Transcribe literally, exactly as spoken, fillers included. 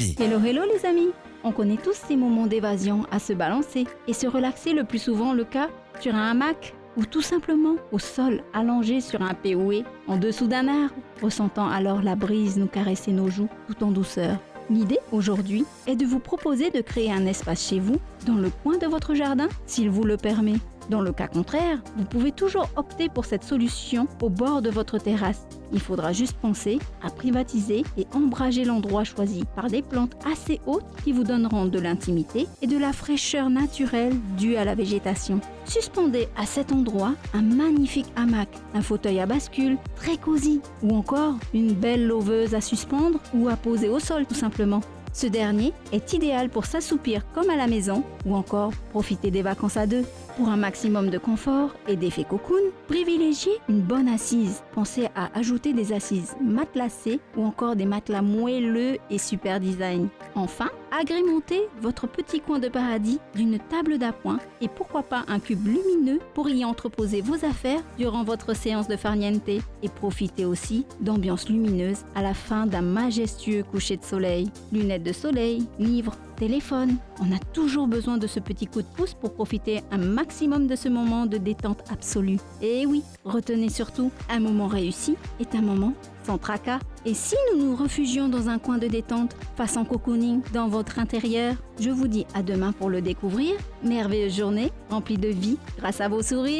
vie. Hello hello les amis. On connaît tous ces moments d'évasion à se balancer et se relaxer, le plus souvent le cas sur un hamac ou tout simplement au sol allongé sur un P O E en dessous d'un arbre, ressentant alors la brise nous caresser nos joues tout en douceur. L'idée aujourd'hui est de vous proposer de créer un espace chez vous, dans le coin de votre jardin, s'il vous le permet. Dans le cas contraire, vous pouvez toujours opter pour cette solution au bord de votre terrasse. Il faudra juste penser à privatiser et ombrager l'endroit choisi par des plantes assez hautes qui vous donneront de l'intimité et de la fraîcheur naturelle due à la végétation. Suspendez à cet endroit un magnifique hamac, un fauteuil à bascule très cosy ou encore une belle lauveuse à suspendre ou à poser au sol tout simplement. Ce dernier est idéal pour s'assoupir comme à la maison ou encore profiter des vacances à deux. Pour un maximum de confort et d'effet cocoon, privilégiez une bonne assise. Pensez à ajouter des assises matelassées ou encore des matelas moelleux et super design. Enfin, agrémentez votre petit coin de paradis d'une table d'appoint et pourquoi pas un cube lumineux pour y entreposer vos affaires durant votre séance de farniente. Et profitez aussi d'ambiances lumineuses à la fin d'un majestueux coucher de soleil. Lunettes de soleil, livres, téléphone. On a toujours besoin de ce petit coup de pouce pour profiter un maximum de ce moment de détente absolue. Et oui, retenez surtout, un moment réussi est un moment sans tracas. Et si nous nous refugions dans un coin de détente, façon cocooning dans votre intérieur, je vous dis à demain pour le découvrir. Merveilleuse journée, remplie de vie grâce à vos sourires.